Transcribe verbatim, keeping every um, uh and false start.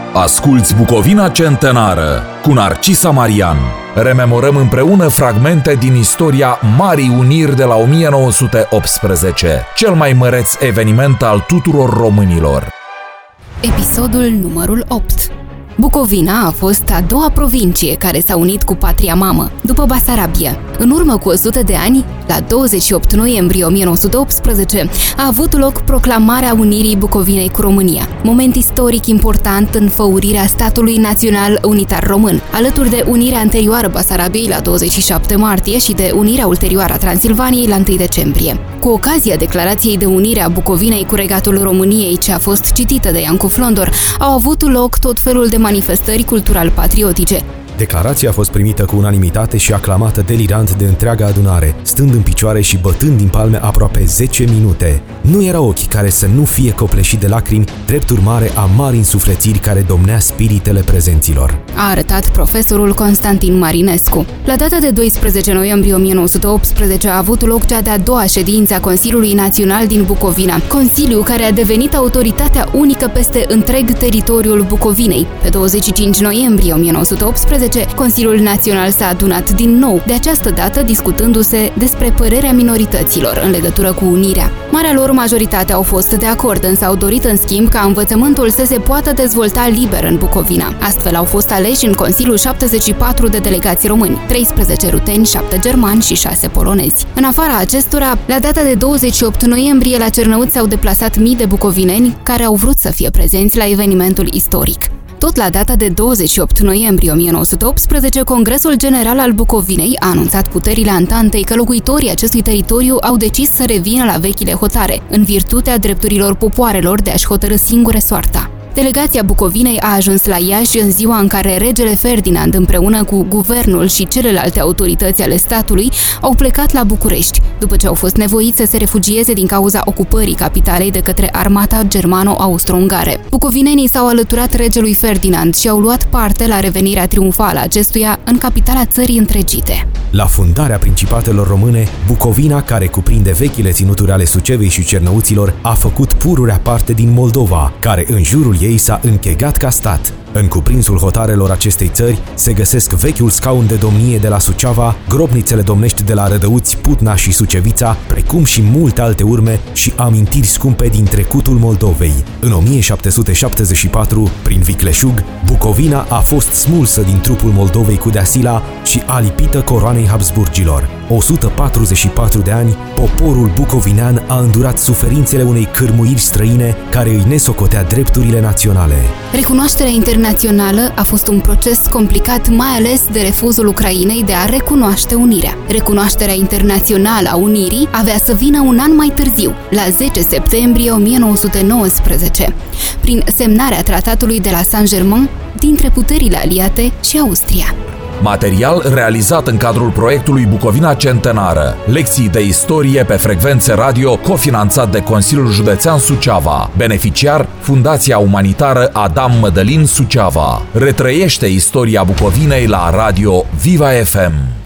Asculți Bucovina Centenară cu Narcisa Marian. Rememorăm împreună fragmente din istoria Marii Uniri de la o mie nouă sute optsprezece, cel mai măreț eveniment al tuturor românilor. Episodul numărul opt. Bucovina a fost a doua provincie care s-a unit cu patria mamă, după Basarabia. În urmă cu o sută de ani, la douăzeci și opt noiembrie o mie nouă sute optsprezece, a avut loc proclamarea unirii Bucovinei cu România, moment istoric important în făurirea statului național unitar român, alături de unirea anterioară Basarabiei la douăzeci și șapte martie și de unirea ulterioară a Transilvaniei la întâi decembrie. Cu ocazia declarației de unire a Bucovinei cu Regatul României, ce a fost citită de Iancu Flondor, au avut loc tot felul de manifestări cultural-patriotice. Declarația a fost primită cu unanimitate și aclamată delirant de întreaga adunare, stând în picioare și bătând din palme aproape zece minute. Nu era ochi care să nu fie copleșit de lacrimi, drept urmare a mari însuflețiri care domnea spiritele prezenților, a arătat profesorul Constantin Marinescu. La data de doisprezece noiembrie o mie nouă sute optsprezece a avut loc cea de-a doua ședință a Consiliului Național din Bucovina, consiliu care a devenit autoritatea unică peste întreg teritoriul Bucovinei. Pe douăzeci și cinci noiembrie o mie nouă sute optsprezece, Consiliul Național s-a adunat din nou, de această dată discutându-se despre părerea minorităților în legătură cu unirea. Marea lor majoritate au fost de acord, însă au dorit în schimb ca învățământul să se poată dezvolta liber în Bucovina. Astfel au fost aleși în Consiliu șaptezeci și patru de delegați români, treisprezece ruteni, șapte germani și șase polonezi. În afara acestora, la data de douăzeci și opt noiembrie, la Cernăuți s-au deplasat mii de bucovineni care au vrut să fie prezenți la evenimentul istoric. Tot la data de douăzeci și opt noiembrie o mie nouă sute optsprezece, Congresul General al Bucovinei a anunțat puterile Antantei că locuitorii acestui teritoriu au decis să revină la vechile hotare, în virtutea drepturilor popoarelor de a-și hotărî singure soarta. Delegația Bucovinei a ajuns la Iași în ziua în care regele Ferdinand, împreună cu guvernul și celelalte autorități ale statului, au plecat la București, după ce au fost nevoiți să se refugieze din cauza ocupării capitalei de către armata germano-austro-ungare. Bucovinenii s-au alăturat regelui Ferdinand și au luat parte la revenirea triumfală a acestuia în capitala țării întregite. La fundarea principatelor române, Bucovina, care cuprinde vechile ținuturi ale Sucevei și Cernăuților, a făcut pururea parte din Moldova, care în jurul ei s-a închegat ca stat. În cuprinsul hotarelor acestei țări se găsesc vechiul scaun de domnie de la Suceava, grobnițele domnești de la Rădăuți, Putna și Sucevița, precum și multe alte urme și amintiri scumpe din trecutul Moldovei. În o mie șapte sute șaptezeci și patru, prin vicleșug, Bucovina a fost smulsă din trupul Moldovei cu deasila și alipită coroanei Habsburgilor. o sută patruzeci și patru de ani, poporul bucovinean a îndurat suferințele unei cârmuiri străine care îi nesocotea drepturile naționale. Recunoașterea internațională a fost un proces complicat, mai ales de refuzul Ucrainei de a recunoaște unirea. Recunoașterea internațională a unirii avea să vină un an mai târziu, la zece septembrie o mie nouă sute nouăsprezece, prin semnarea tratatului de la Saint-Germain dintre puterile aliate și Austria. Material realizat în cadrul proiectului Bucovina Centenară. Lecții de istorie pe frecvențe radio, cofinanțat de Consiliul Județean Suceava. Beneficiar, Fundația Umanitară Adam Mădălin Suceava. Retrăiește istoria Bucovinei la radio Viva F M.